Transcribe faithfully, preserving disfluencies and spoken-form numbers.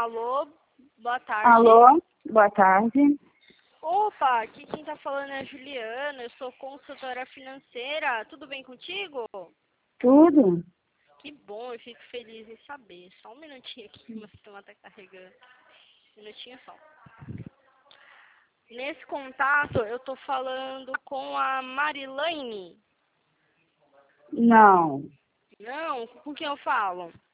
Alô, boa tarde. Alô, boa tarde. Opa, aqui quem tá falando é a Juliana, eu sou consultora financeira. Tudo bem contigo? Tudo? Que bom, eu fico feliz em saber. Só um minutinho aqui que o meu sistema tá carregando. Um minutinho só. Nesse contato, eu tô falando com a Marilane. Não. Não, com quem eu falo?